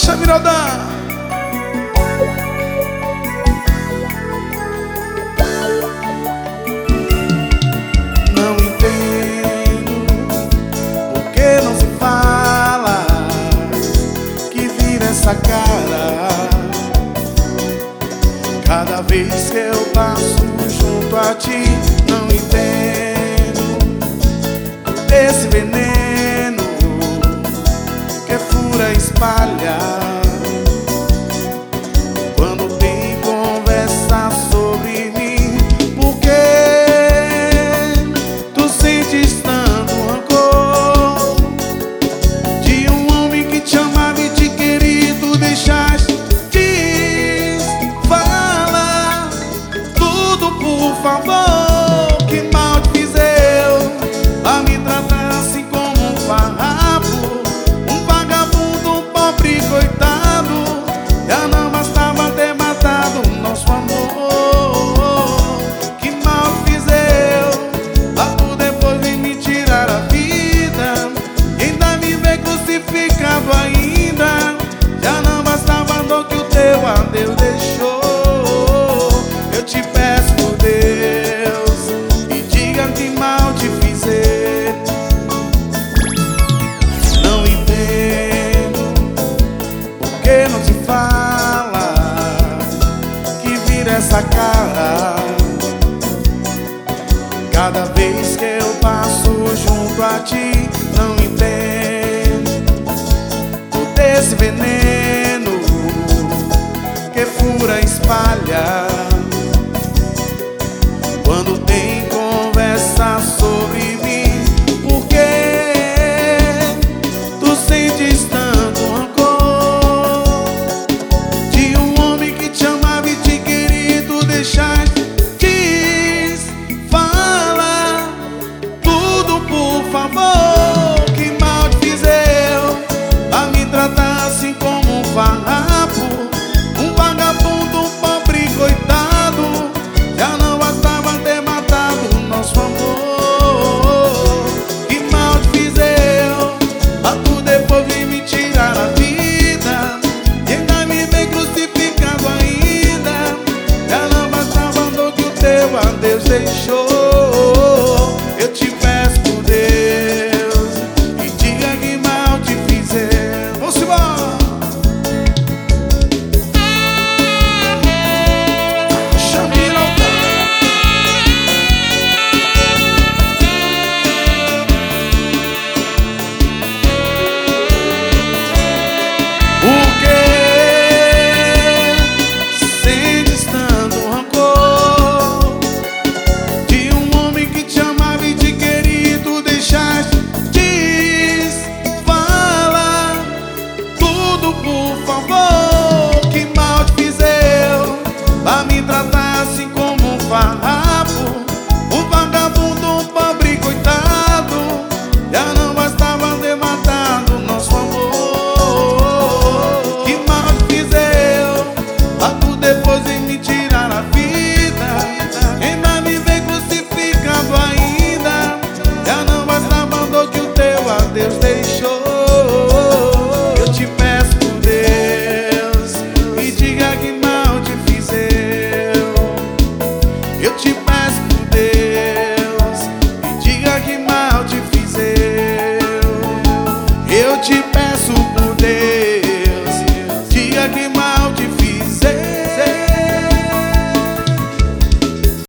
Mirodã. Não entendo por que não se fala, que vira essa cara cada vez que eu passo junto a ti. Não entendo esse veneno que fura, espalha quando tem conversa sobre mim. Por que tu sentes tanto rancor de um homem que te amava e te queria, tu deixaste? Diz, fala tudo, por favor. Que mal te fiz eu a me tratar assim como um farrapo, um vagabundo, um pobre coitado? Já não bastava ter matado o nosso amor. Que mal te fiz eu pra tu depois vir me tirar a vida e ainda me ver crucificado ainda. Já não bastava a dor que o teu adeus deixou. Eu te peço por Deus, me diga que mal te fiz eu. Não entendo por que não se fala, que vira essa cara cada vez que eu passo junto a ti. Não entendo todo esse veneno que fura, espalha quando tem conversa sobre mim. Por que tu sentes tanto rancor de um homem que te amava e te queria, tu deixaste? Diz, fala tudo, por favor. Que mal te fiz eu a me tratar assim como um farrapo, um vagabundo, um pobre coitado? Já não bastava ter matado o nosso amor. Que mal te fiz eu pra tu depois vir me tirar a vida e ainda me ver crucificado ainda. Já não bastava a dor que o teu adeus deixou. Eu te peço por Deus, me diga que mal te fiz eu. Vamos embora! Por que sentes tanto rancor de um homem que te amava e te queria, tu deixaste? Diz, fala tudo, por favor. Que mal te fiz eu pra me tratar assim como um farrapo, um vagabundo, um pobre coitado? Já não bastava ter matado o nosso amor. Que mal te fiz eu pra tu depois vir me tirar a vida, ainda me ver crucificado ainda. Já não bastava a dor que o teu adeus deixou. Eu te peço por Deus, me diga que mal te fiz eu. Eu te peço por Deus, me diga que mal te fiz eu. Eu te peço por Deus.